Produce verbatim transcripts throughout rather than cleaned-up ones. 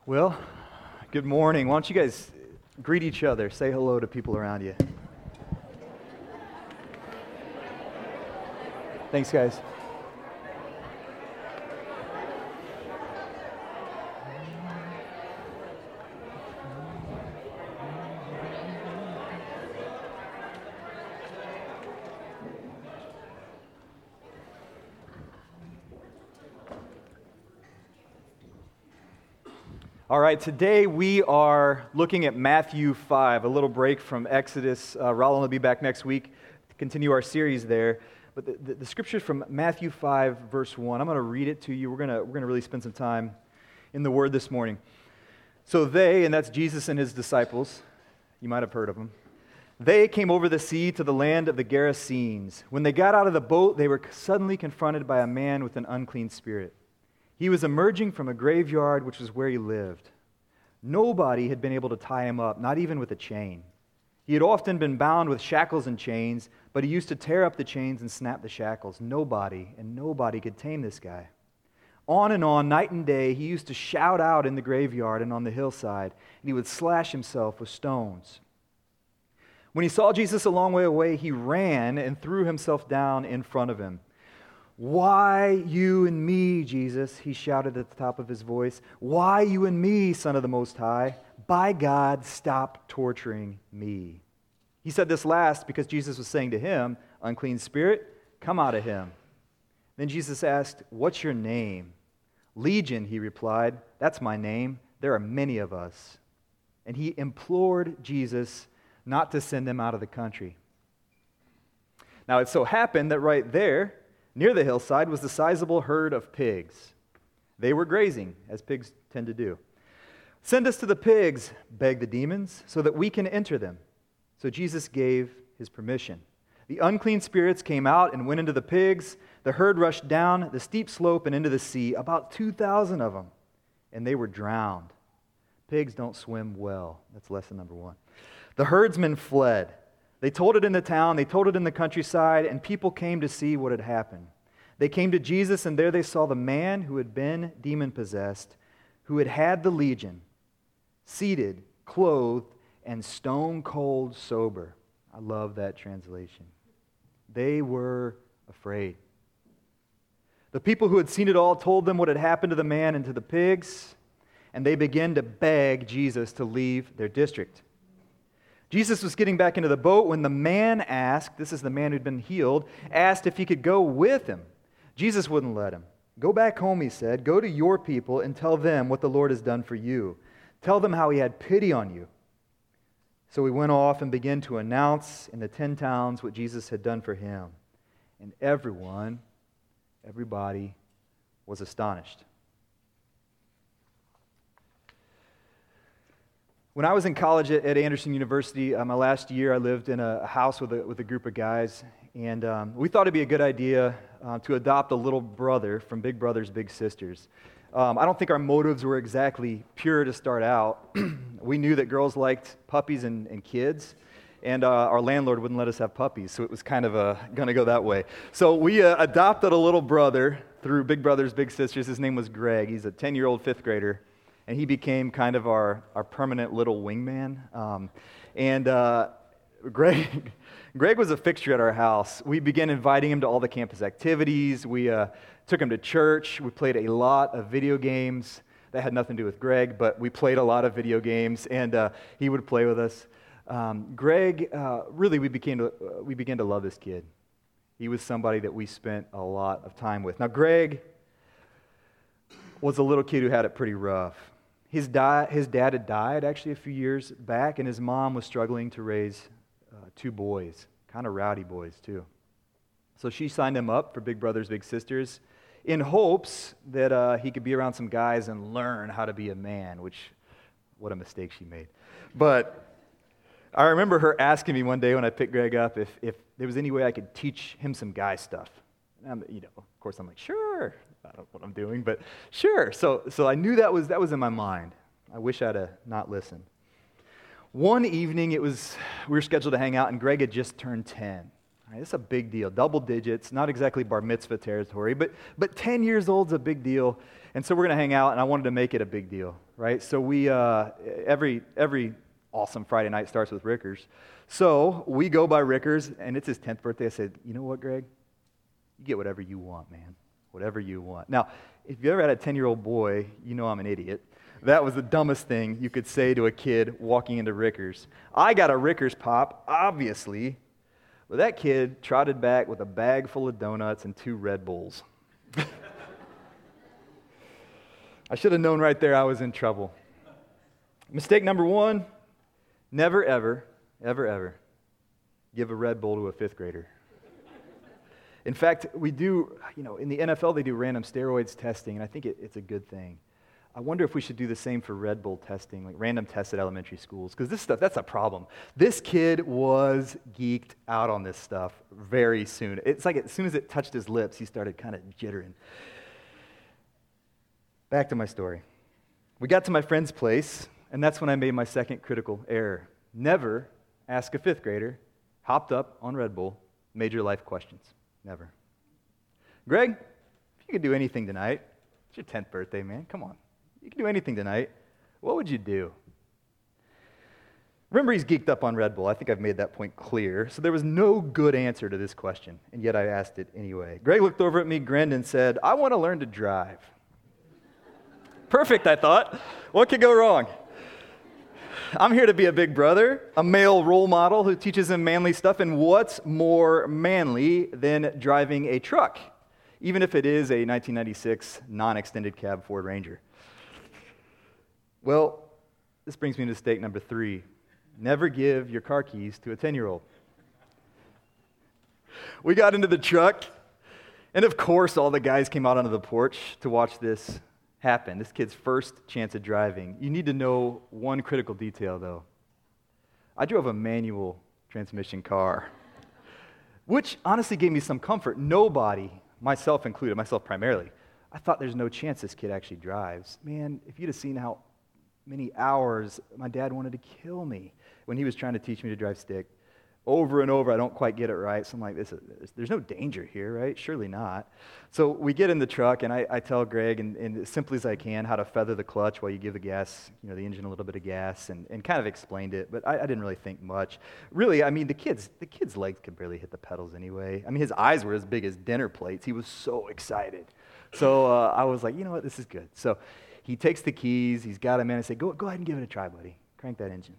Well, good morning. Why don't you guys greet each other? Say hello to people around you. Thanks, guys. All right, today we are looking at Matthew five, a little break from Exodus. Uh, Rollin will be back next week to continue our series there. But the, the, the scripture from Matthew five, verse one, I'm going to read it to you. We're going to we're going to really spend some time in the Word this morning. So they, and that's Jesus and his disciples, you might have heard of them, they came over the sea to the land of the Gerasenes. When they got out of the boat, they were suddenly confronted by a man with an unclean spirit. He was emerging from a graveyard, which was where he lived. Nobody had been able to tie him up, not even with a chain. He had often been bound with shackles and chains, but he used to tear up the chains and snap the shackles. Nobody, and nobody could tame this guy. On and on, night and day, he used to shout out in the graveyard and on the hillside, and he would slash himself with stones. When he saw Jesus a long way away, he ran and threw himself down in front of him. "Why you and me, Jesus?" he shouted at the top of his voice. "Why you and me, Son of the Most High? By God, stop torturing me." He said this last because Jesus was saying to him, "Unclean spirit, come out of him." Then Jesus asked, "What's your name?" "Legion," he replied. "That's my name. There are many of us." And he implored Jesus not to send them out of the country. Now it so happened that right there, near the hillside, was the sizable herd of pigs. They were grazing, as pigs tend to do. "Send us to the pigs," begged the demons, "so that we can enter them." So Jesus gave his permission. The unclean spirits came out and went into the pigs. The herd rushed down the steep slope and into the sea, about two thousand of them, and they were drowned. Pigs don't swim well. That's lesson number one. The herdsmen fled. They told it in the town, they told it in the countryside, and people came to see what had happened. They came to Jesus, and there they saw the man who had been demon-possessed, who had had the legion, seated, clothed, and stone-cold sober. I love that translation. They were afraid. The people who had seen it all told them what had happened to the man and to the pigs, and they began to beg Jesus to leave their district. Jesus was getting back into the boat when the man asked, this is the man who'd been healed, asked if he could go with him. Jesus wouldn't let him. "Go back home," he said. "Go to your people and tell them what the Lord has done for you. Tell them how he had pity on you." So he went off and began to announce in the ten towns what Jesus had done for him. And everyone, everybody was astonished. When I was in college at, at Anderson University, uh, my last year, I lived in a, a house with a, with a group of guys, and um, we thought it'd be a good idea uh, to adopt a little brother from Big Brothers Big Sisters. Um, I don't think our motives were exactly pure to start out. We knew that girls liked puppies and, and kids, and uh, our landlord wouldn't let us have puppies, so it was kind of uh, going to go that way. So we uh, adopted a little brother through Big Brothers Big Sisters. His name was Greg. He's a ten-year-old fifth grader. And he became kind of our, our permanent little wingman. Um, and uh, Greg, Greg was a fixture at our house. We began inviting him to all the campus activities. We uh, took him to church. We played a lot of video games. That had nothing to do with Greg, but we played a lot of video games, and uh, he would play with us. Um, Greg, uh, really, we began to uh, we began to love this kid. He was somebody that we spent a lot of time with. Now, Greg was a little kid who had it pretty rough. His, di- his dad had died actually a few years back, and his mom was struggling to raise uh, two boys, kind of rowdy boys too. So she signed him up for Big Brothers Big Sisters in hopes that uh, he could be around some guys and learn how to be a man, which, what a mistake she made. But I remember her asking me one day when I picked Greg up if, if there was any way I could teach him some guy stuff. And I'm, you know, of course I'm like, sure. I don't know what I'm doing, but sure. So so I knew that was that was in my mind. I wish I'd have not listened. One evening, it was we were scheduled to hang out, and Greg had just turned ten. All right, it's a big deal. Double digits, not exactly bar mitzvah territory, but, but ten years old's a big deal. And so we're going to hang out, and I wanted to make it a big deal, right? So we, uh, every, every awesome Friday night starts with Rickers. So we go by Rickers, and it's his tenth birthday. I said, you know what, Greg? You get whatever you want, man. Whatever you want. Now, if you ever had a ten-year-old boy, you know I'm an idiot. That was the dumbest thing you could say to a kid walking into Rickers. I got a Rickers pop, obviously, but that kid trotted back with a bag full of donuts and two Red Bulls. I should have known right there I was in trouble. Mistake number one, never, ever, ever, ever give a Red Bull to a fifth grader. In fact, we do, you know, in the N F L, they do random steroids testing, and I think it, it's a good thing. I wonder if we should do the same for Red Bull testing, like random tests at elementary schools, because this stuff, that's a problem. This kid was geeked out on this stuff very soon. It's like as soon as it touched his lips, he started kind of jittering. Back to my story. We got to my friend's place, and that's when I made my second critical error. Never ask a fifth grader, hopped up on Red Bull, major life questions. Never. Greg, if you could do anything tonight, it's your tenth birthday, man. Come on. You can do anything tonight. What would you do? Remember, he's geeked up on Red Bull. I think I've made that point clear. So there was no good answer to this question, and yet I asked it anyway. Greg looked over at me, grinned, and said, I want to learn to drive. Perfect, I thought. What could go wrong? I'm here to be a big brother, a male role model who teaches him manly stuff, and what's more manly than driving a truck, even if it is a nineteen ninety-six non-extended cab Ford Ranger? Well, this brings me to mistake number three. Never give your car keys to a ten-year-old. We got into the truck, and of course all the guys came out onto the porch to watch this happen, this kid's first chance at driving. You need to know one critical detail, though. I drove a manual transmission car, which honestly gave me some comfort. Nobody, myself included, myself primarily, I thought there's no chance this kid actually drives. Man, if you'd have seen how many hours my dad wanted to kill me when he was trying to teach me to drive stick. Over and over, I don't quite get it right. So I'm like, this is, there's no danger here, right? Surely not. So we get in the truck, and I, I tell Greg, and, and as simply as I can, how to feather the clutch while you give the gas, you know, the engine a little bit of gas, and, and kind of explained it. But I, I didn't really think much. Really, I mean, the kid's the kid's legs could barely hit the pedals anyway. I mean, his eyes were as big as dinner plates. He was so excited. So uh, I was like, you know what, this is good. So he takes the keys. He's got them in. I say, go, go ahead and give it a try, buddy. Crank that engine.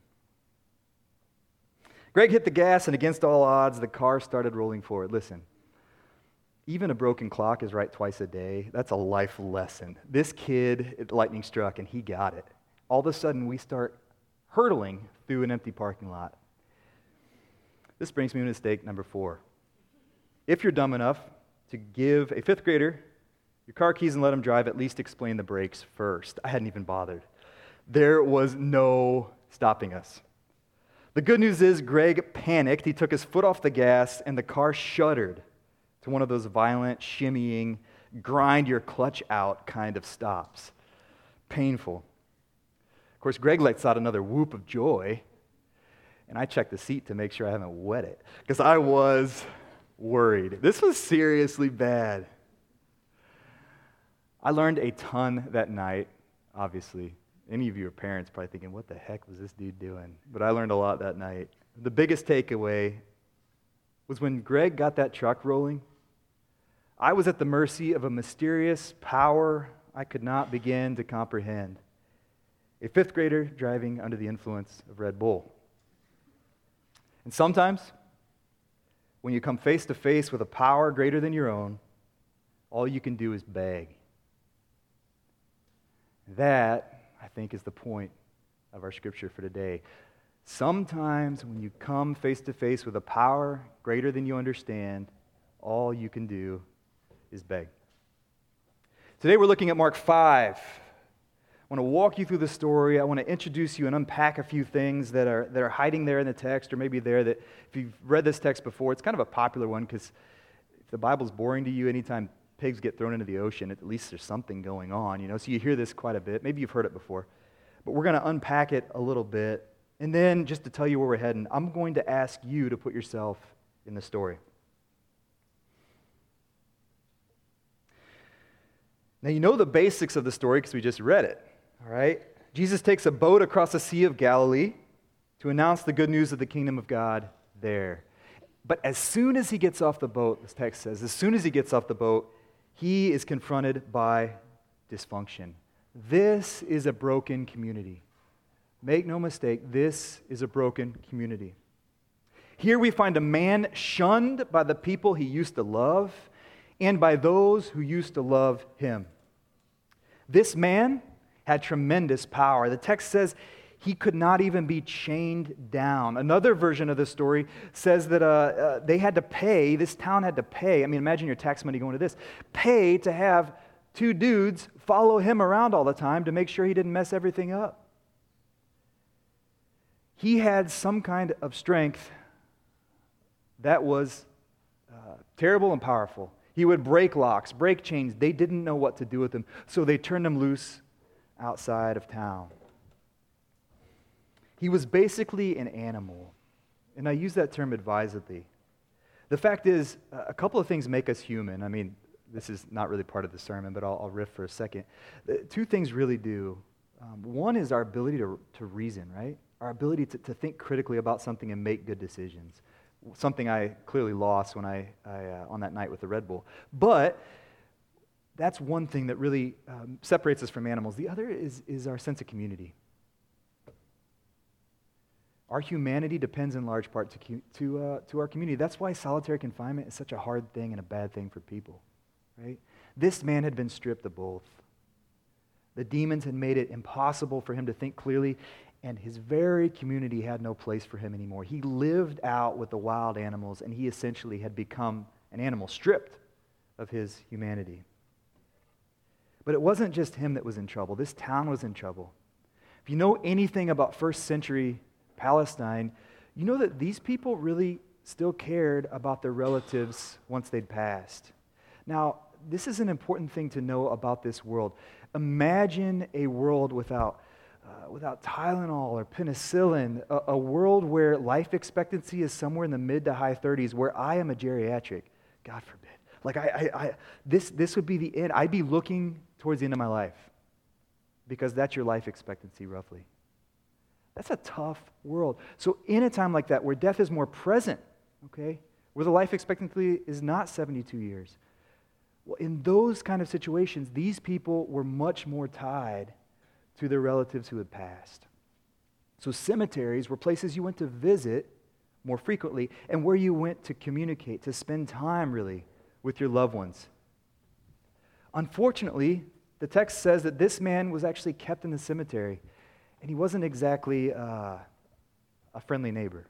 Greg hit the gas, and against all odds, the car started rolling forward. Listen, even a broken clock is right twice a day. That's a life lesson. This kid, lightning struck, and he got it. All of a sudden, we start hurtling through an empty parking lot. This brings me to mistake number four. If you're dumb enough to give a fifth grader your car keys and let him drive, at least explain the brakes first. I hadn't even bothered. There was no stopping us. The good news is Greg panicked. He took his foot off the gas, and the car shuddered to one of those violent, shimmying, grind your clutch out kind of stops. Painful. Of course, Greg lets out another whoop of joy, and I checked the seat to make sure I haven't wet it, because I was worried. This was seriously bad. I learned a ton that night, obviously. Any of you are parents probably thinking, what the heck was this dude doing? But I learned a lot that night. The biggest takeaway was when Greg got that truck rolling, I was at the mercy of a mysterious power I could not begin to comprehend. A fifth grader driving under the influence of Red Bull. And sometimes, when you come face to face with a power greater than your own, all you can do is beg. That, I think, is the point of our scripture for today. Sometimes when you come face to face with a power greater than you understand, all you can do is beg. Today we're looking at Mark five. I want to walk you through the story. I want to introduce you and unpack a few things that are that are hiding there in the text, or maybe there that if you've read this text before, it's kind of a popular one, because if the Bible's boring to you, anytime pigs get thrown into the ocean, at least there's something going on, you know, so you hear this quite a bit. Maybe you've heard it before, but we're going to unpack it a little bit, and then just to tell you where we're heading, I'm going to ask you to put yourself in the story. Now, you know the basics of the story because we just read it, all right? Jesus takes a boat across the Sea of Galilee to announce the good news of the kingdom of God there. But as soon as he gets off the boat, this text says, as soon as he gets off the boat, he is confronted by dysfunction. This is a broken community. Make no mistake, this is a broken community. Here we find a man shunned by the people he used to love and by those who used to love him. This man had tremendous power. The text says he could not even be chained down. Another version of the story says that uh, uh, they had to pay, this town had to pay, I mean, imagine your tax money going to this, pay to have two dudes follow him around all the time to make sure he didn't mess everything up. He had some kind of strength that was uh, terrible and powerful. He would break locks, break chains. They didn't know what to do with him, so they turned him loose outside of town. He was basically an animal, and I use that term advisedly. The fact is, a couple of things make us human. I mean, this is not really part of the sermon, but I'll, I'll riff for a second. Two things really do. Um, one is our ability to, to reason, right? Our ability to, to think critically about something and make good decisions. Something I clearly lost when I, I uh, on that night with the Red Bull. But that's one thing that really um, separates us from animals. The other is, is our sense of community. Our humanity depends in large part to, to, uh, to our community. That's why solitary confinement is such a hard thing and a bad thing for people, right? This man had been stripped of both. The demons had made it impossible for him to think clearly, and his very community had no place for him anymore. He lived out with the wild animals, and he essentially had become an animal stripped of his humanity. But it wasn't just him that was in trouble. This town was in trouble. If you know anything about first century Palestine, you know that these people really still cared about their relatives once they'd passed. Now, this is an important thing to know about this world. Imagine a world without Uh, without Tylenol or penicillin, a, a world where life expectancy is somewhere in the mid to high thirties, where I am a geriatric, God forbid. Like I, I, I, this, this would be the end. I'd be looking towards the end of my life because that's your life expectancy roughly. That's a tough world. So in a time like that, where death is more present, okay, where the life expectancy is not seventy-two years, well, in those kind of situations, these people were much more tied to their relatives who had passed. So cemeteries were places you went to visit more frequently and where you went to communicate, to spend time really with your loved ones. Unfortunately, the text says that this man was actually kept in the cemetery, and he wasn't exactly uh, a friendly neighbor.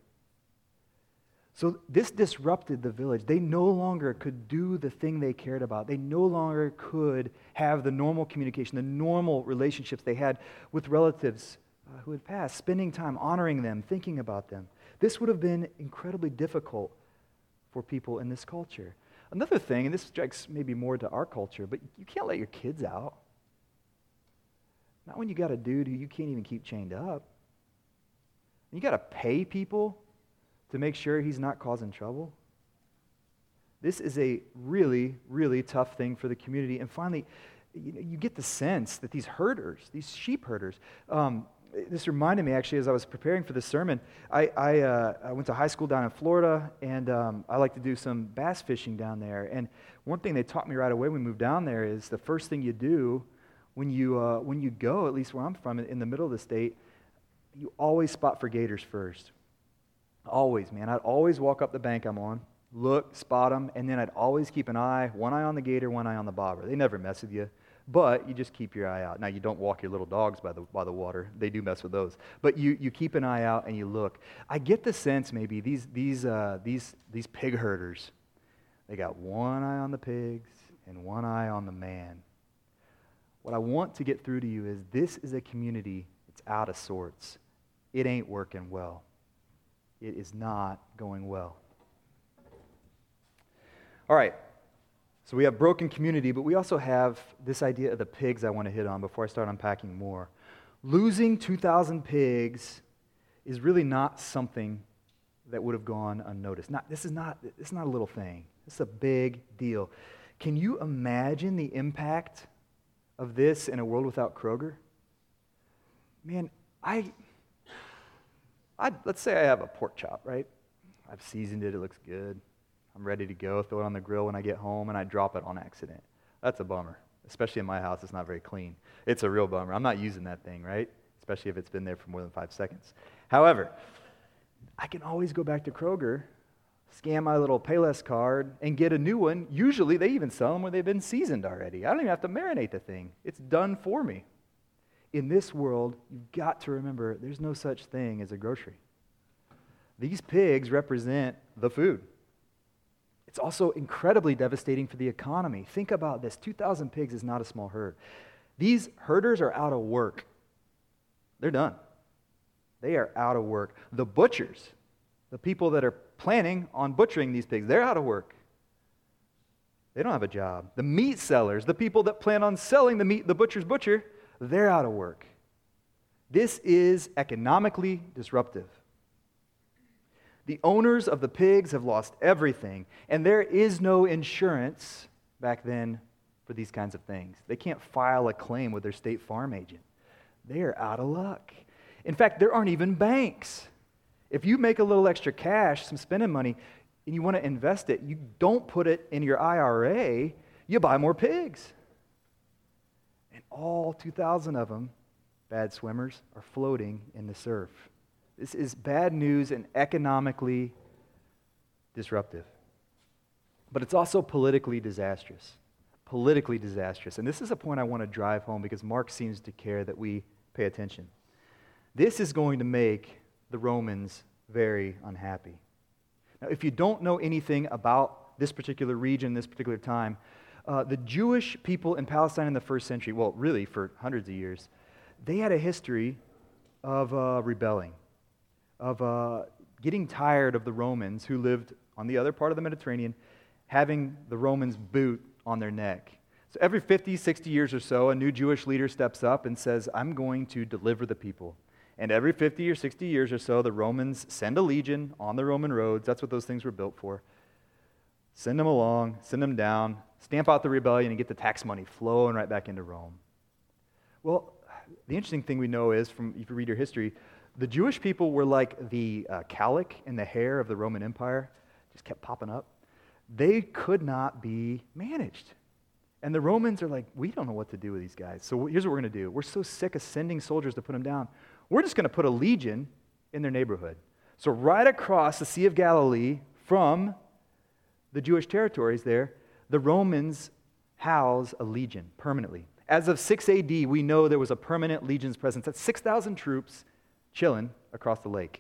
So this disrupted the village. They no longer could do the thing they cared about. They no longer could have the normal communication, the normal relationships they had with relatives uh, who had passed, spending time honoring them, thinking about them. This would have been incredibly difficult for people in this culture. Another thing, and this strikes maybe more to our culture, but you can't let your kids out. Not when you got a dude who you can't even keep chained up. You got to pay people to make sure he's not causing trouble. This is a really, really tough thing for the community. And finally, you know, you get the sense that these herders, these sheep herders, um, this reminded me actually as I was preparing for this sermon, I, I, uh, I went to high school down in Florida, and um, I like to do some bass fishing down there. And one thing they taught me right away when we moved down there is the first thing you do when you, uh, when you go, at least where I'm from, in the middle of the state, you always spot for gators first. Always, man. I'd always walk up the bank I'm on, look, spot them, and then I'd always keep an eye, one eye on the gator, one eye on the bobber. They never mess with you, but you just keep your eye out. Now, you don't walk your little dogs by the by the water. They do mess with those. But you you keep an eye out and you look. I get the sense maybe these these uh, these these pig herders, they got one eye on the pigs and one eye on the man. What I want to get through to you is this is a community that's out of sorts. It ain't working well. It is not going well. All right, so we have broken community, but we also have this idea of the pigs I want to hit on before I start unpacking more. Losing two thousand pigs is really not something that would have gone unnoticed. Not, this is not, this is not a little thing. This is a big deal. Can you imagine the impact of this in a world without Kroger? Man, I, I let's say I have a pork chop, right? I've seasoned it, it looks good. I'm ready to go, throw it on the grill when I get home, and I drop it on accident. That's a bummer. Especially in my house, it's not very clean. It's a real bummer. I'm not using that thing, right? Especially if it's been there for more than five seconds. However, I can always go back to Kroger, scan my little Payless card, and get a new one. Usually, they even sell them where they've been seasoned already. I don't even have to marinate the thing. It's done for me. In this world, you've got to remember there's no such thing as a grocery. These pigs represent the food. It's also incredibly devastating for the economy. Think about this. two thousand pigs is not a small herd. These herders are out of work. They're done. They are out of work. The butchers, the people that are planning on butchering these pigs, they're out of work. They don't have a job. The meat sellers, the people that plan on selling the meat, the butcher's butcher, they're out of work. This is economically disruptive. The owners of the pigs have lost everything, and there is no insurance back then for these kinds of things. They can't file a claim with their state farm agent. They are out of luck. In fact, there aren't even banks. If you make a little extra cash, some spending money, and you want to invest it, you don't put it in your I R A, you buy more pigs. And all two thousand of them, bad swimmers, are floating in the surf. This is bad news and economically disruptive. But it's also politically disastrous. Politically disastrous. And this is a point I want to drive home because Mark seems to care that we pay attention. This is going to make the Romans very unhappy. Now, if you don't know anything about this particular region, this particular time, uh, the Jewish people in Palestine in the first century, well, really for hundreds of years, they had a history of uh, rebelling, of uh, getting tired of the Romans who lived on the other part of the Mediterranean, having the Romans' boot on their neck. So every fifty, sixty years or so, a new Jewish leader steps up and says, I'm going to deliver the people. And every fifty or sixty years or so, the Romans send a legion on the Roman roads. That's what those things were built for. Send them along, send them down, stamp out the rebellion, and get the tax money flowing right back into Rome. Well, the interesting thing we know is, from if you read your history, the Jewish people were like the uh, calic in the hair of the Roman Empire, just kept popping up. They could not be managed. And the Romans are like, we don't know what to do with these guys. So here's what we're going to do. We're so sick of sending soldiers to put them down. We're just going to put a legion in their neighborhood. So right across the Sea of Galilee from the Jewish territories there, the Romans house a legion permanently. As of six A D, we know there was a permanent legion's presence. That's six thousand troops chilling across the lake.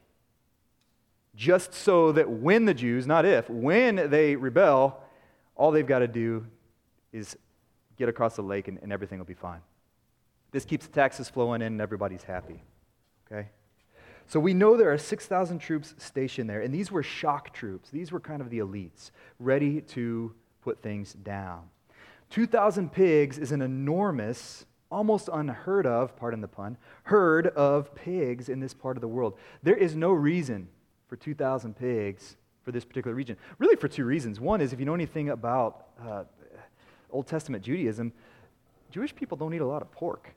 Just so that when the Jews, not if, when they rebel, all they've got to do is get across the lake and, and everything will be fine. This keeps the taxes flowing in and everybody's happy. Okay? So we know there are six thousand troops stationed there, and these were shock troops. These were kind of the elites, ready to put things down. two thousand pigs is an enormous, almost unheard of, pardon the pun, herd of pigs in this part of the world. There is no reason for two thousand pigs for this particular region. Really for two reasons. One is, if you know anything about uh, Old Testament Judaism, Jewish people don't eat a lot of pork.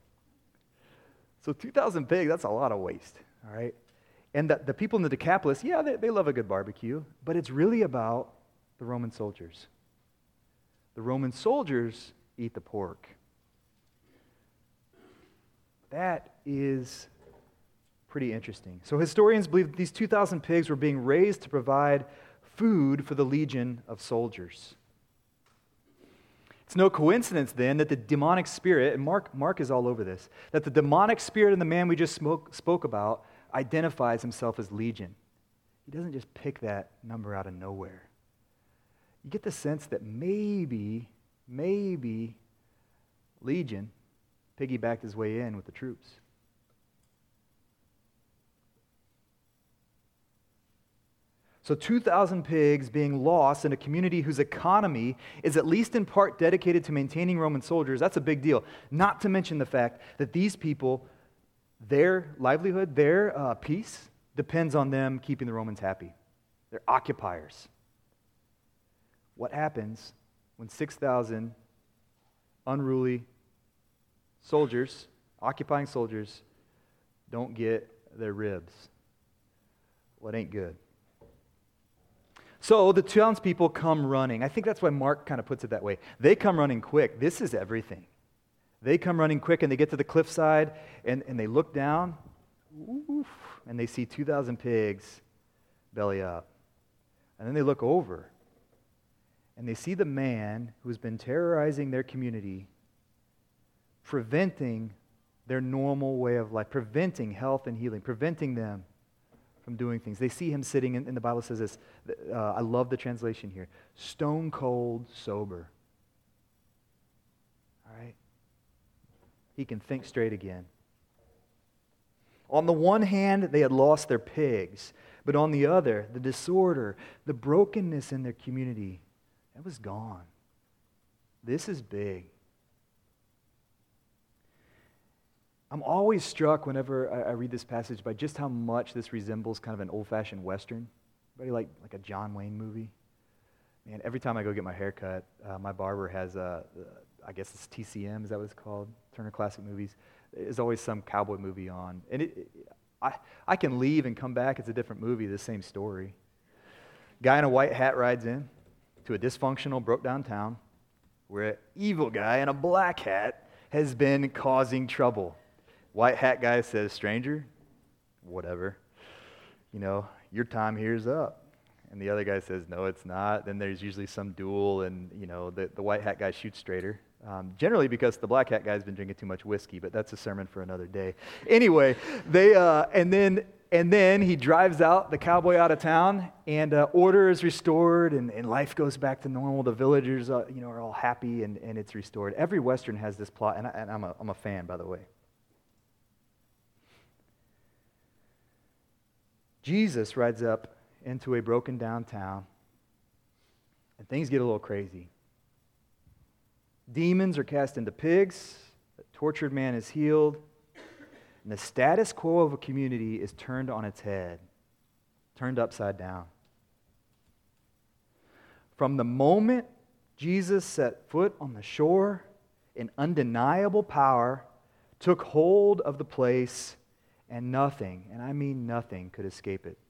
So two thousand pigs, that's a lot of waste, all right? And the, the people in the Decapolis, yeah, they, they love a good barbecue, but it's really about the Roman soldiers. The Roman soldiers eat the pork. That is pretty interesting. So historians believe that these two thousand pigs were being raised to provide food for the legion of soldiers. It's no coincidence then that the demonic spirit, and Mark, Mark is all over this, that the demonic spirit in the man we just smoke, spoke about identifies himself as legion. He doesn't just pick that number out of nowhere. You get the sense that maybe, maybe Legion piggybacked his way in with the troops. So two thousand pigs being lost in a community whose economy is at least in part dedicated to maintaining Roman soldiers, that's a big deal. Not to mention the fact that these people, their livelihood, their uh, peace, depends on them keeping the Romans happy. They're occupiers. What happens when six thousand unruly, soldiers, occupying soldiers, don't get their ribs. Well, it ain't good. So the townspeople come running. I think that's why Mark kind of puts it that way. They come running quick. This is everything. They come running quick, and they get to the cliffside, and, and they look down, oof, and they see two thousand pigs belly up. And then they look over, and they see the man who's been terrorizing their community, preventing their normal way of life, preventing health and healing, preventing them from doing things. They see him sitting, and, and the Bible says this, uh, I love the translation here, stone cold sober. All right? He can think straight again. On the one hand, they had lost their pigs, but on the other, the disorder, the brokenness in their community, that was gone. This is big. I'm always struck whenever I, I read this passage by just how much this resembles kind of an old-fashioned Western. Anybody like, like a John Wayne movie? Man, every time I go get my hair cut, uh, my barber has a, uh, I guess it's T C M, is that what it's called? Turner Classic Movies. There's always some cowboy movie on. And it, it, I, I can leave and come back, it's a different movie, the same story. Guy in a white hat rides in to a dysfunctional, broke-down town where an evil guy in a black hat has been causing trouble. White hat guy says, stranger, whatever, you know, your time here is up. And the other guy says, no, it's not. Then there's usually some duel, and, you know, the, the white hat guy shoots straighter. Um, generally because the black hat guy's been drinking too much whiskey, but that's a sermon for another day. Anyway, they uh, and then and then he drives out the cowboy out of town, and uh, order is restored, and, and life goes back to normal. The villagers, uh, you know, are all happy, and, and it's restored. Every Western has this plot, and, I, and I'm a I'm a fan, by the way. Jesus rides up into a broken down town, and things get a little crazy. Demons are cast into pigs, a tortured man is healed, and the status quo of a community is turned on its head, turned upside down. From the moment Jesus set foot on the shore, an undeniable power took hold of the place, and nothing, and I mean nothing, could escape it.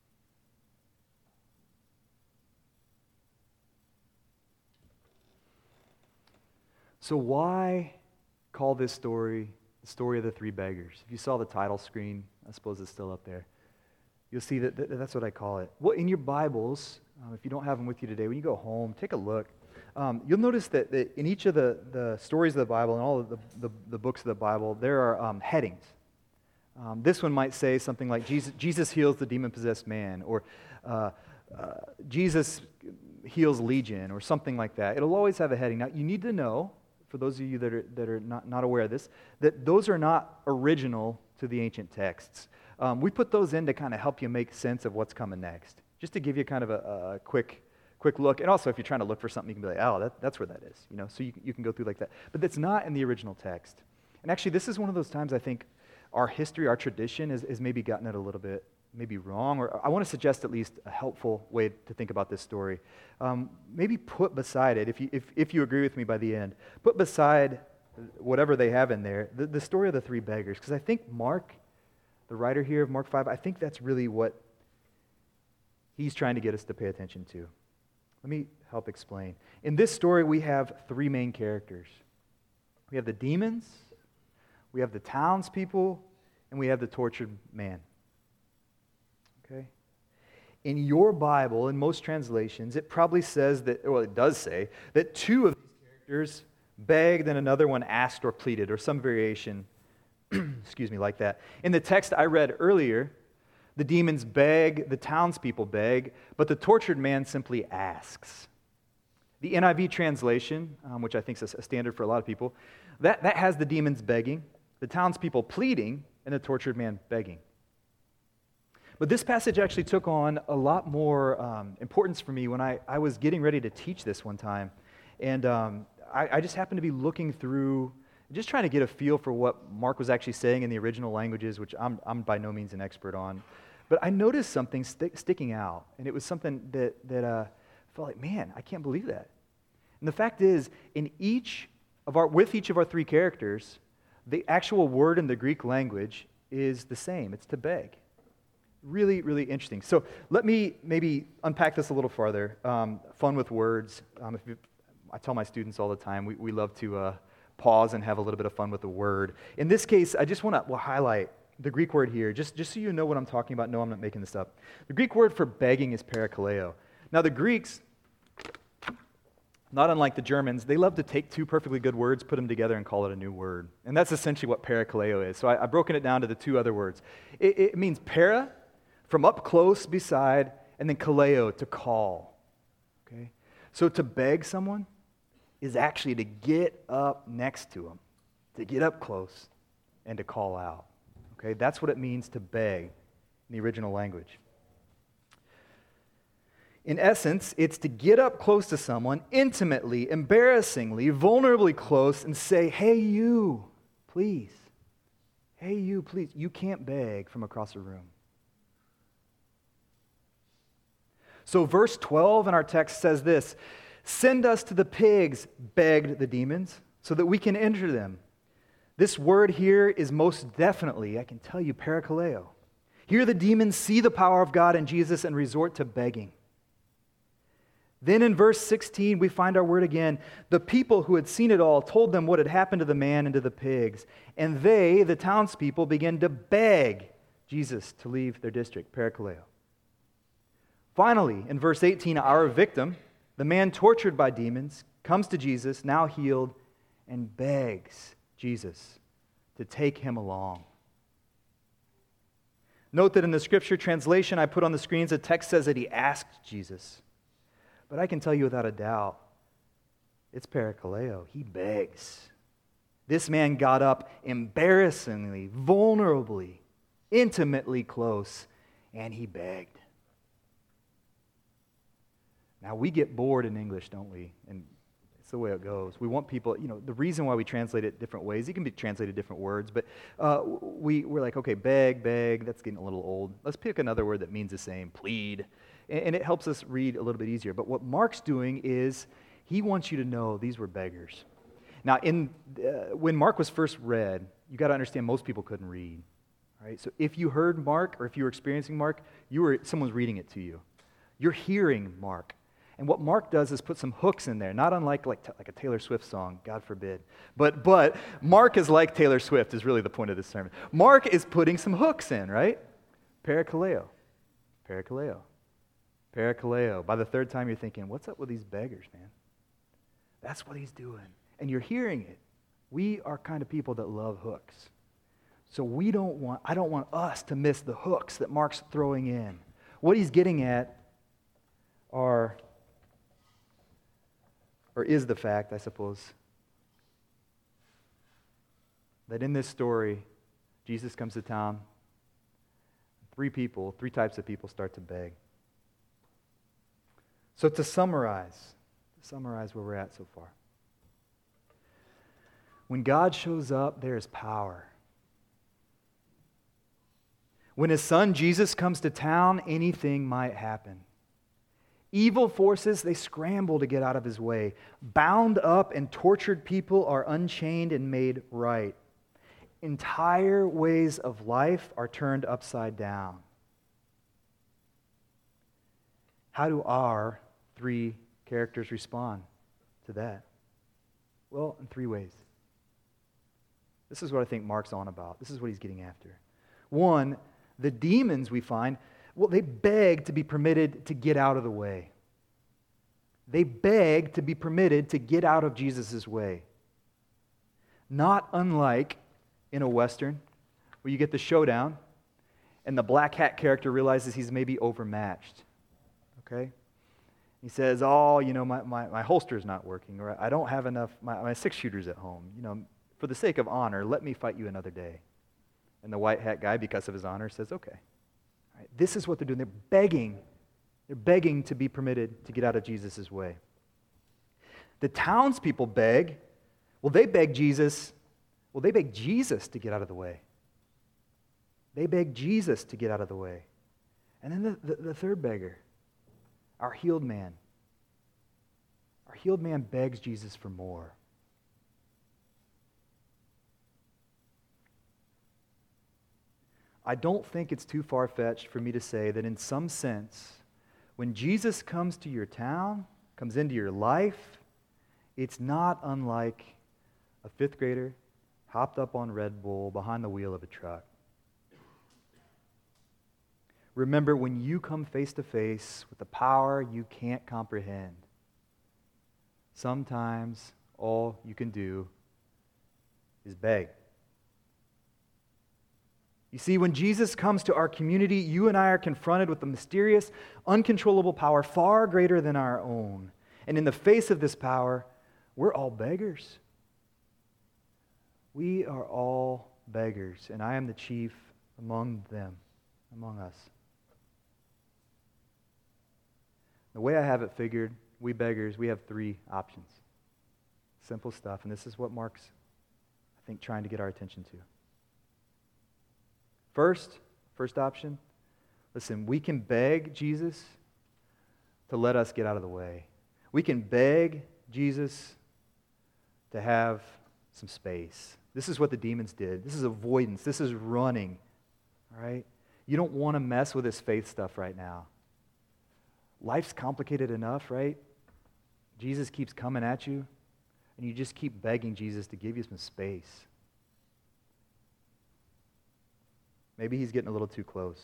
So why call this story the story of the three beggars? If you saw the title screen, I suppose it's still up there, you'll see that th- that's what I call it. Well, in your Bibles, um, if you don't have them with you today, when you go home, take a look. Um, you'll notice that, that in each of the, the stories of the Bible and all of the, the, the books of the Bible, there are um, headings. Um, this one might say something like, Jesus, Jesus heals the demon-possessed man, or uh, uh, Jesus heals Legion, or something like that. It'll always have a heading. Now, you need to know, for those of you that are, that are not, not aware of this, that those are not original to the ancient texts. Um, we put those in to kind of help you make sense of what's coming next, just to give you kind of a, a quick quick look. And also, if you're trying to look for something, you can be like, oh, that, that's where that is. You know, so you, you can go through like that. But that's not in the original text. And actually, this is one of those times I think our history, our tradition has, has maybe gotten it a little bit maybe wrong, or I want to suggest at least a helpful way to think about this story. Um, maybe put beside it, if you, if, if you agree with me by the end, put beside whatever they have in there, the, the story of the three beggars. Because I think Mark, the writer here of Mark five, I think that's really what he's trying to get us to pay attention to. Let me help explain. In this story, we have three main characters. We have the demons, we have the townspeople, and we have the tortured man. Okay? In your Bible, in most translations, it probably says that, well, it does say, that two of these characters begged and another one asked or pleaded, or some variation, excuse me, like that. In the text I read earlier, the demons beg, the townspeople beg, but the tortured man simply asks. The N I V translation, um, which I think is a standard for a lot of people, that, that has the demons begging, the townspeople pleading, and the tortured man begging. But this passage actually took on a lot more um, importance for me when I, I was getting ready to teach this one time. And um, I, I just happened to be looking through, just trying to get a feel for what Mark was actually saying in the original languages, which I'm, I'm by no means an expert on. But I noticed something st- sticking out, and it was something that, that uh, felt like, man, I can't believe that. And the fact is, in each of our, with each of our three characters, the actual word in the Greek language is the same. It's to beg. Really, really interesting. So let me maybe unpack this a little farther. Um, fun with words. Um, if you, I tell my students all the time, we, we love to uh, pause and have a little bit of fun with the word. In this case, I just want to well, highlight the Greek word here, just, just so you know what I'm talking about. No, I'm not making this up. The Greek word for begging is parakaleo. Now, the Greeks, not unlike the Germans, they love to take two perfectly good words, put them together, and call it a new word. And that's essentially what parakaleo is. So I, I've broken it down to the two other words. It, it means para, from up close, beside, and then kaleo, to call. Okay? So to beg someone is actually to get up next to them, to get up close, and to call out. Okay? That's what it means to beg in the original language. In essence, it's to get up close to someone, intimately, embarrassingly, vulnerably close, and say, hey, you, please. Hey, you, please. You can't beg from across a room. So verse twelve in our text says this, send us to the pigs, begged the demons, so that we can enter them. This word here is most definitely, I can tell you, parakaleo. Here the demons see the power of God in Jesus and resort to begging. Then in verse sixteen, we find our word again. The people who had seen it all told them what had happened to the man and to the pigs. And they, the townspeople, began to beg Jesus to leave their district, parakaleo. Finally, in verse eighteen, our victim, the man tortured by demons, comes to Jesus, now healed, and begs Jesus to take him along. Note that in the scripture translation I put on the screens, the text says that he asked Jesus. But I can tell you without a doubt, it's parakaleo. He begs. This man got up embarrassingly, vulnerably, intimately close, and he begged. Now, we get bored in English, don't we? And it's the way it goes. We want people, you know, the reason why we translate it different ways, it can be translated different words, but uh, we, we're like, okay, beg, beg, that's getting a little old. Let's pick another word that means the same, plead. And, and it helps us read a little bit easier. But what Mark's doing is he wants you to know these were beggars. Now, in uh, when Mark was first read, you got to understand most people couldn't read. Right? So if you heard Mark or if you were experiencing Mark, you were someone's reading it to you. You're hearing Mark. And what Mark does is put some hooks in there, not unlike like, like a Taylor Swift song, God forbid. But but Mark is like Taylor Swift is really the point of this sermon. Mark is putting some hooks in, right? Parakaleo, parakaleo, parakaleo. By the third time you're thinking, what's up with these beggars, man? That's what he's doing. And you're hearing it. We are kind of people that love hooks. So we don't want, I don't want us to miss the hooks that Mark's throwing in. What he's getting at are or is the fact, I suppose, that in this story, Jesus comes to town, three people, three types of people start to beg. So to summarize, to summarize where we're at so far, when God shows up, there is power. When His Son Jesus comes to town, anything might happen. Evil forces, they scramble to get out of His way. Bound up and tortured people are unchained and made right. Entire ways of life are turned upside down. How do our three characters respond to that? Well, in three ways. This is what I think Mark's on about. This is what he's getting after. One, the demons we find, well, they beg to be permitted to get out of the way. They beg to be permitted to get out of Jesus' way. Not unlike in a Western, where you get the showdown, and the black hat character realizes he's maybe overmatched. Okay? He says, oh, you know, my, my, my holster's not working, or I don't have enough, my, my six-shooters at home. You know, for the sake of honor, let me fight you another day. And the white hat guy, because of his honor, says, okay. All right, this is what they're doing. They're begging. They're begging to be permitted to get out of Jesus' way. The townspeople beg. Well, they beg Jesus. Well, they beg Jesus to get out of the way. They beg Jesus to get out of the way. And then the, the, the third beggar, our healed man. Our healed man begs Jesus for more. I don't think it's too far-fetched for me to say that in some sense, when Jesus comes to your town, comes into your life, it's not unlike a fifth grader hopped up on Red Bull behind the wheel of a truck. Remember, when you come face to face with the power you can't comprehend, sometimes all you can do is beg. You see, when Jesus comes to our community, you and I are confronted with a mysterious, uncontrollable power far greater than our own. And in the face of this power, we're all beggars. We are all beggars, and I am the chief among them, among us. The way I have it figured, we beggars, we have three options. Simple stuff, and this is what Mark's, I think, trying to get our attention to. First, first option, listen, we can beg Jesus to let us get out of the way. We can beg Jesus to have some space. This is what the demons did. This is avoidance. This is running, all right? You don't want to mess with this faith stuff right now. Life's complicated enough, right? Jesus keeps coming at you, and you just keep begging Jesus to give you some space. Maybe he's getting a little too close.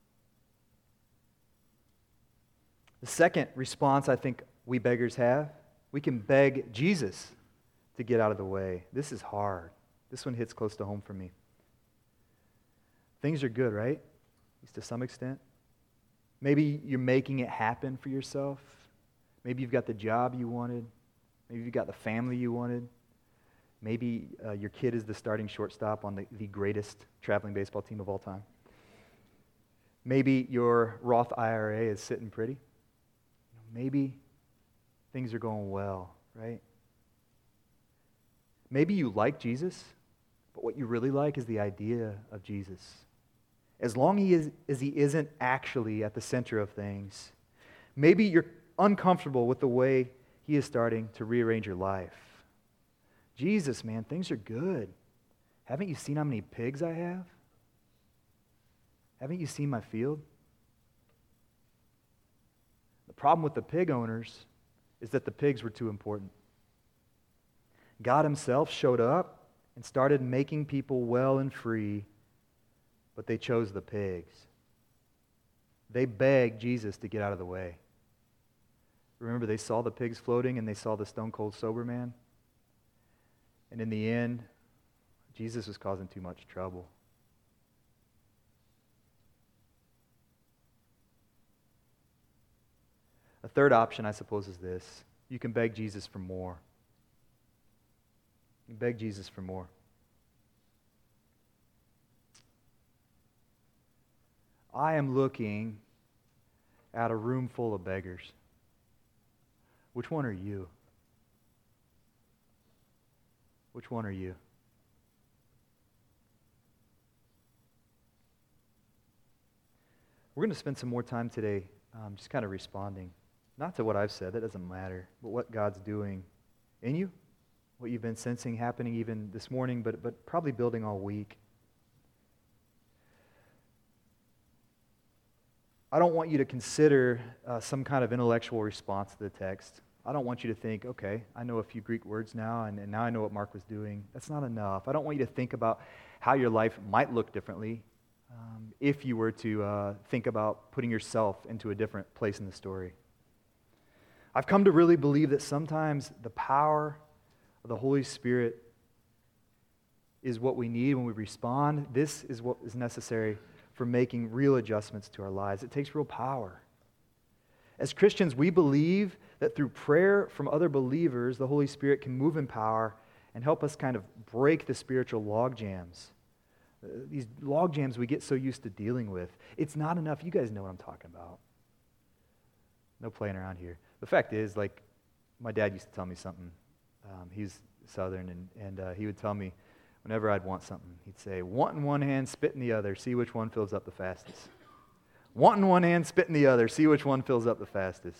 The second response I think we beggars have, we can beg Jesus to get out of the way. This is hard. This one hits close to home for me. Things are good, right? At least to some extent. Maybe you're making it happen for yourself. Maybe you've got the job you wanted. Maybe you've got the family you wanted. Maybe uh, your kid is the starting shortstop on the, the greatest traveling baseball team of all time. Maybe your Roth I R A is sitting pretty. Maybe things are going well, right? Maybe you like Jesus, but what you really like is the idea of Jesus. As long he is, as he isn't actually at the center of things, maybe you're uncomfortable with the way he is starting to rearrange your life. Jesus, man, things are good. Haven't you seen how many pigs I have? Haven't you seen my field? The problem with the pig owners is that the pigs were too important. God himself showed up and started making people well and free, but they chose the pigs. They begged Jesus to get out of the way. Remember, they saw the pigs floating and they saw the stone-cold sober man? And in the end, Jesus was causing too much trouble. A third option, I suppose, is this. You can beg Jesus for more. You beg Jesus for more. I am looking at a room full of beggars. Which one are you? Which one are you? We're going to spend some more time today um, just kind of responding. Not to what I've said, that doesn't matter, but what God's doing in you, what you've been sensing happening even this morning, but, but probably building all week. I don't want you to consider uh, some kind of intellectual response to the text. I don't want you to think, okay, I know a few Greek words now, and, and now I know what Mark was doing. That's not enough. I don't want you to think about how your life might look differently um, if you were to uh, think about putting yourself into a different place in the story. I've come to really believe that sometimes the power of the Holy Spirit is what we need when we respond. This is what is necessary for making real adjustments to our lives. It takes real power. As Christians, we believe that through prayer from other believers, the Holy Spirit can move in power and help us kind of break the spiritual log jams. Uh, these log jams we get so used to dealing with. It's not enough. You guys know what I'm talking about. No playing around here. The fact is, like, my dad used to tell me something. Um, he's Southern, and, and uh, he would tell me whenever I'd want something, he'd say, want in one hand, spit in the other, see which one fills up the fastest. Want in one hand, spit in the other, see which one fills up the fastest.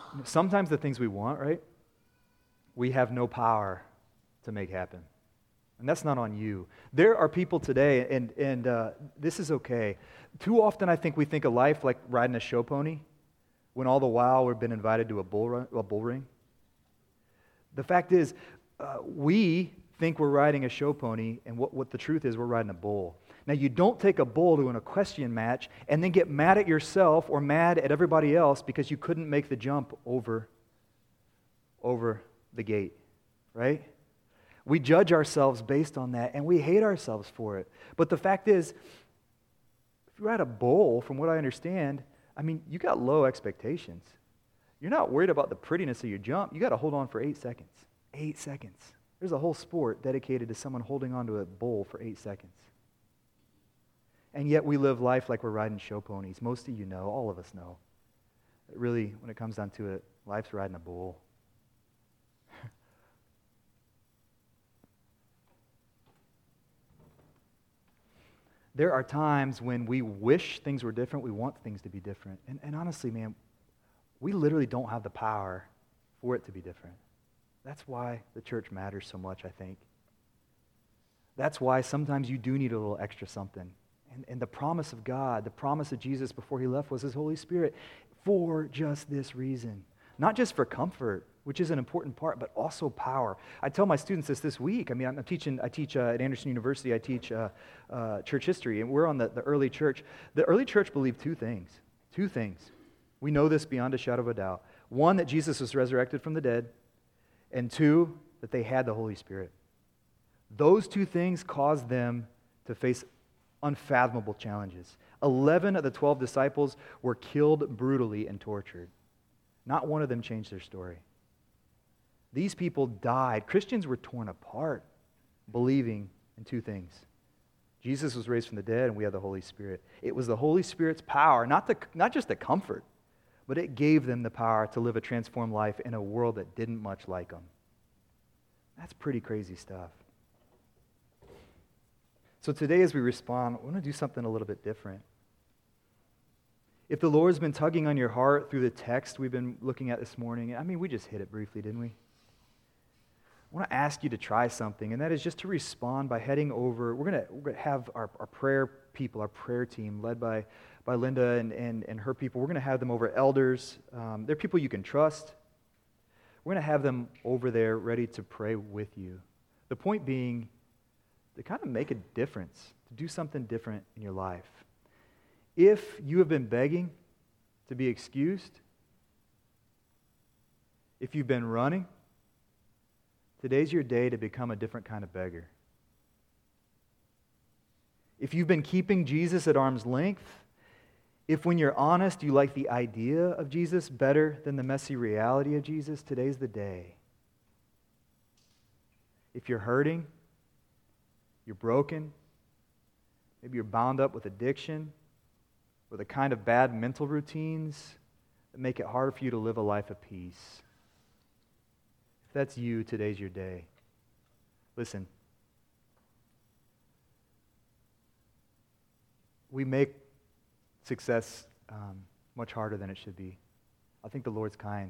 Sometimes the things we want, right, we have no power to make happen. And that's not on you. There are people today, and, and uh, this is okay. Too often I think we think of life like riding a show pony, when all the while we've been invited to a bull, run, a bull ring. The fact is, uh, we think we're riding a show pony, and what, what the truth is, we're riding a bull. Now, you don't take a bull to an equestrian match and then get mad at yourself or mad at everybody else because you couldn't make the jump over, over the gate, right? We judge ourselves based on that, and we hate ourselves for it. But the fact is, if you're at a bull, from what I understand, I mean, you got low expectations. You're not worried about the prettiness of your jump. You got to hold on for eight seconds. Eight seconds. There's a whole sport dedicated to someone holding on to a bull for eight seconds. And yet we live life like we're riding show ponies. Most of you know, all of us know. Really, when it comes down to it, life's riding a bull. There are times when we wish things were different, we want things to be different. And, and honestly, man, we literally don't have the power for it to be different. That's why the church matters so much, I think. That's why sometimes you do need a little extra something. And, and the promise of God, the promise of Jesus before he left was his Holy Spirit for just this reason. Not just for comfort, which is an important part, but also power. I tell my students this this week. I mean, I'm teaching, I teach uh, at Anderson University, I teach uh, uh, church history, and we're on the, the early church. The early church believed two things. Two things. We know this beyond a shadow of a doubt. One, that Jesus was resurrected from the dead, and two, that they had the Holy Spirit. Those two things caused them to face unfathomable challenges. Eleven of the twelve disciples were killed brutally and tortured. Not one of them changed their story. These people died. Christians were torn apart, believing in two things. Jesus was raised from the dead, and we have the Holy Spirit. It was the Holy Spirit's power, not, the, not just the comfort, but it gave them the power to live a transformed life in a world that didn't much like them. That's pretty crazy stuff. So today as we respond, I want to do something a little bit different. If the Lord's been tugging on your heart through the text we've been looking at this morning, I mean, we just hit it briefly, didn't we? I want to ask you to try something, and that is just to respond by heading over. We're going to, we're going to have our, our prayer people, our prayer team, led by, by Linda and, and, and her people. We're going to have them over, elders. Um, they're people you can trust. We're going to have them over there ready to pray with you. The point being to kind of make a difference, to do something different in your life. If you have been begging to be excused, if you've been running, today's your day to become a different kind of beggar. If you've been keeping Jesus at arm's length, if when you're honest you like the idea of Jesus better than the messy reality of Jesus, today's the day. If you're hurting, you're broken, maybe you're bound up with addiction, or the kind of bad mental routines that make it hard for you to live a life of peace. If that's you, today's your day. Listen, we make success um, much harder than it should be. I think the Lord's kind.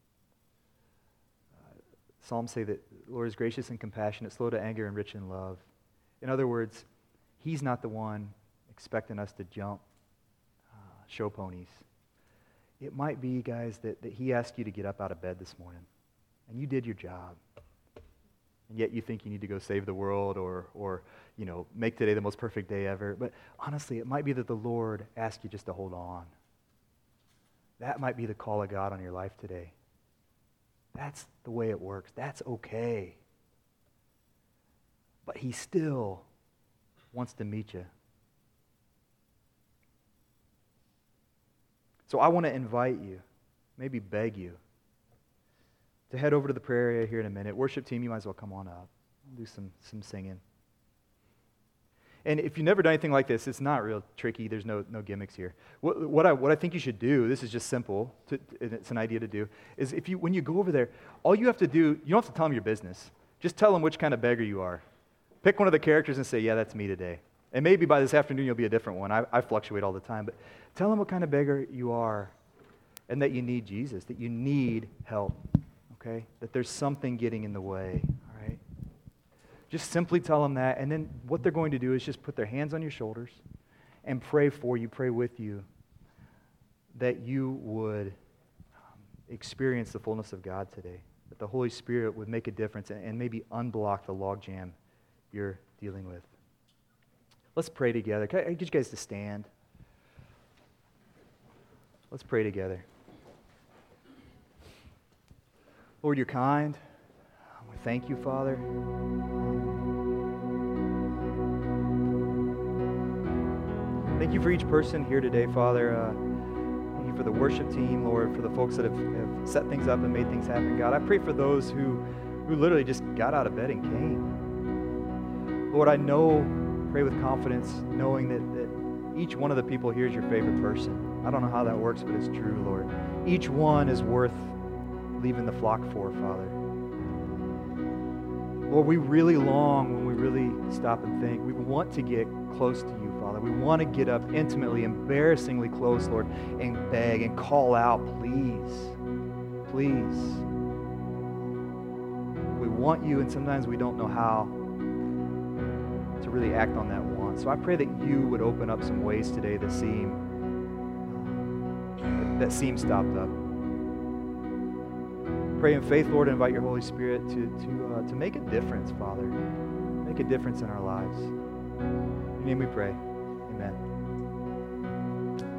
Uh, Psalms say that the Lord is gracious and compassionate, slow to anger and rich in love. In other words, he's not the one expecting us to jump show ponies. It might be, guys, that, that he asked you to get up out of bed this morning, and you did your job, and yet you think you need to go save the world or, or you know, make today the most perfect day ever. But honestly, it might be that the Lord asked you just to hold on. That might be the call of God on your life today. That's the way it works. That's okay. But he still wants to meet you. So I want to invite you, maybe beg you, to head over to the prayer area here in a minute. Worship team, you might as well come on up. We'll do some, some singing. And if you've never done anything like this, it's not real tricky. There's no, no gimmicks here. What, what, I, what I think you should do, this is just simple, to, and it's an idea to do, is if you when you go over there, all you have to do, you don't have to tell them your business. Just tell them which kind of beggar you are. Pick one of the characters and say, yeah, that's me today. And maybe by this afternoon you'll be a different one. I, I fluctuate all the time. But tell them what kind of beggar you are and that you need Jesus, that you need help, okay? That there's something getting in the way, all right? Just simply tell them that, and then what they're going to do is just put their hands on your shoulders and pray for you, pray with you, that you would um, experience the fullness of God today, that the Holy Spirit would make a difference and, and maybe unblock the logjam you're dealing with. Let's pray together. Can I get you guys to stand? Let's pray together. Lord, you're kind. We thank you, Father. Thank you for each person here today, Father. Uh, thank you for the worship team, Lord, for the folks that have, have set things up and made things happen. God, I pray for those who, who literally just got out of bed and came. Lord, I know, pray with confidence, knowing that, that each one of the people here is your favorite person. I don't know how that works, but it's true, Lord. Each one is worth leaving the flock for, Father. Lord, we really long when we really stop and think. We want to get close to you, Father. We want to get up intimately, embarrassingly close, Lord, and beg and call out, please, please. We want you, and sometimes we don't know how to really act on that want. So I pray that you would open up some ways today that seem that seem stopped up. Pray in faith, Lord, and invite your Holy Spirit to to uh, to make a difference, Father. Make a difference in our lives. In your name we pray. Amen.